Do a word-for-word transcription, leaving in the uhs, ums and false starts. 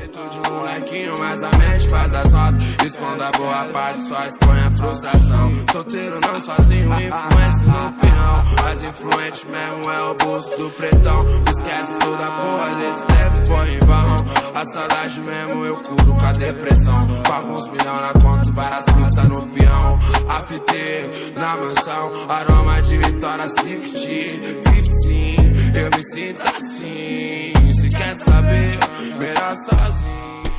Jeito de molequinho, mas a mente faz as notas. Esconda a boa parte, só expõe a frustração. Solteiro não sozinho, influência no peão. Mas influente mesmo é o bolso do pretão. Esquece toda a porra desse deve põe em vão. A saudade mesmo eu curo com a depressão. Com alguns milhões na conta, várias putas no peão. A F T na mansão, aroma de vitória cinquenta, cinquenta. Eu me sinto assim. Se quer saber, melhor sozinho.